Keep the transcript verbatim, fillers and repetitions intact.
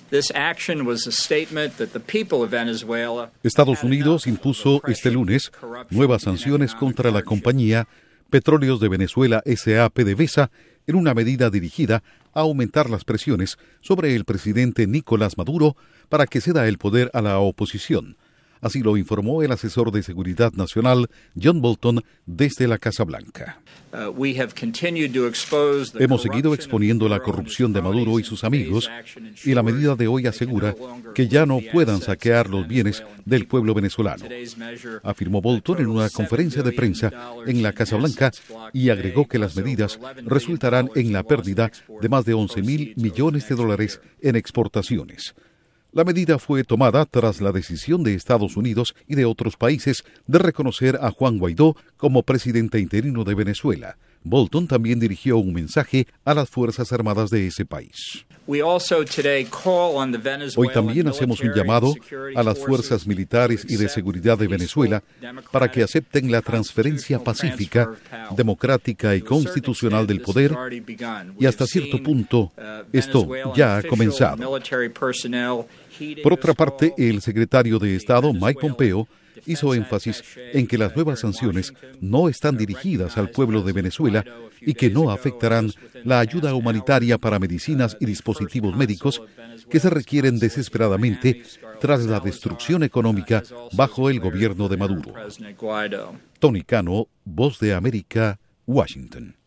Estados Unidos impuso este lunes nuevas sanciones contra la compañía Petróleos de Venezuela S A PDVSA en una medida dirigida a aumentar las presiones sobre el presidente Nicolás Maduro para que ceda el poder a la oposición. Así lo informó el asesor de Seguridad Nacional, John Bolton, desde la Casa Blanca. Hemos seguido exponiendo la corrupción de Maduro y sus amigos, y la medida de hoy asegura que ya no puedan saquear los bienes del pueblo venezolano, afirmó Bolton en una conferencia de prensa en la Casa Blanca, y agregó que las medidas resultarán en la pérdida de más de once mil millones de dólares en exportaciones. La medida fue tomada tras la decisión de Estados Unidos y de otros países de reconocer a Juan Guaidó como presidente interino de Venezuela. Bolton también dirigió un mensaje a las Fuerzas Armadas de ese país. Hoy también hacemos un llamado a las fuerzas militares y de seguridad de Venezuela para que acepten la transferencia pacífica, democrática y constitucional del poder, y hasta cierto punto esto ya ha comenzado. Por otra parte, el secretario de Estado, Mike Pompeo, hizo énfasis en que las nuevas sanciones no están dirigidas al pueblo de Venezuela y que no afectarán la ayuda humanitaria para medicinas y dispositivos médicos que se requieren desesperadamente tras la destrucción económica bajo el gobierno de Maduro. Tony Cano, Voz de América, Washington.